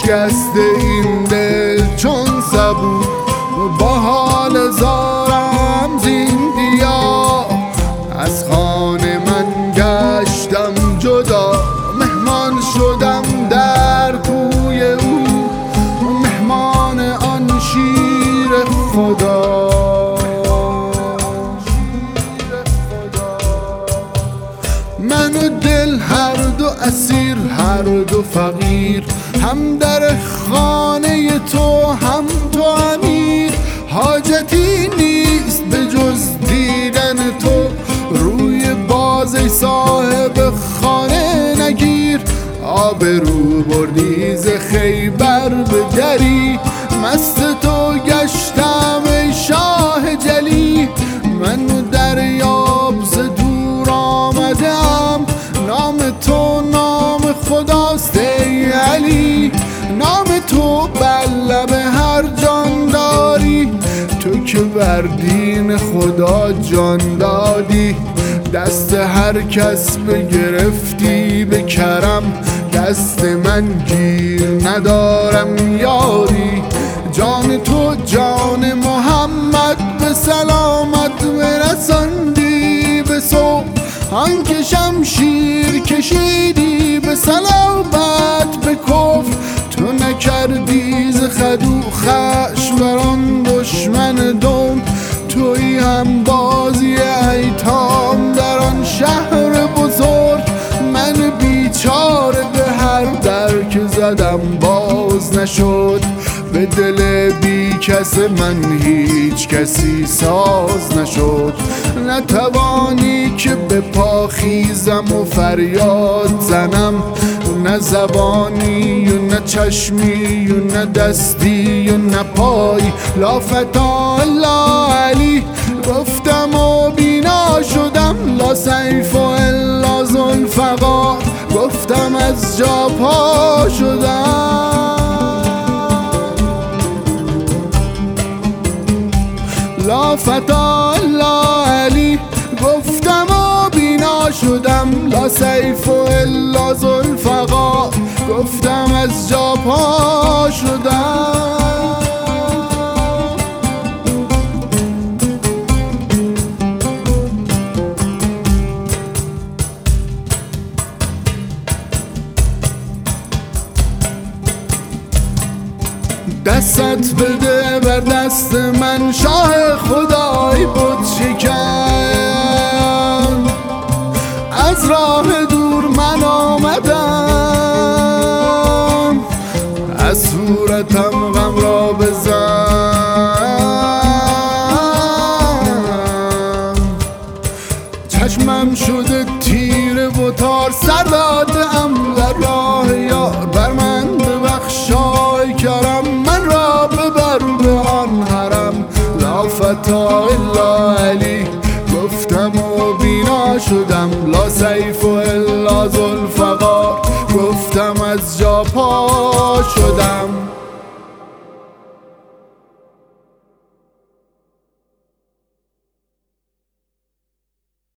شکسته این دل چون صبور، با حال زارم زین دیا. از خانه من گشتم جدا، مهمان شدم در کوی او، مهمان آن شیر خدا. من و دل هر دو اسیر، هر دو فقیر، هم در خانه تو هم تو امیر. حاجتی نیست به جز دیدن تو، روی باز ای صاحب خانه نگیر. آبرو بردی ز خیبر به دری، مست تو گشتم ای شاه جلی. من دریاب ز دور آمدم، نام تو نام خداست ای علی. نام تو بر لب هر جان داری، تو که بر دین خدا جان دادی. دست هر کس بگرفتی به کرم، دست من گیر ندارم یاری. جان تو جان محمد به سلامت برساندی به صبح، آنکه شمشیر کشیدی به صلابت به کفر. تو نکردی ز خدو خشم بر آن دشمن دم، تویی هم بازی ایتام در آن شهر بزرگ. من بیچاره به هر در که زدم باز نشد، به دل بی کس من هیچ کسی ساز نشد. نتوانی که به پا خیزم و فریاد زنم، نه زبانی و نه چشمی و نه دستی و نه پای. لا فتا لا علی گفتم و بینا شدم، لا سیف الا ذوالفقار گفتم از جا پا شدم. لا فتا لا علی گفتم و بینا شدم، لا سیف الا ذوالفقار گفتم از جا پا شدم. دستت بده بر دست من شاه خدای بود شکن، از راه دور من آمدم، از صورتم غم را بزن. چشمم شده تیره و تار، سر دادم در راه یار. بر من ببخشای کرم، من را ببر به آن حرم. لا فتا الا علی گفتم و بینا شدم، لا سیف الا ذوالفقار گفتم از جا پا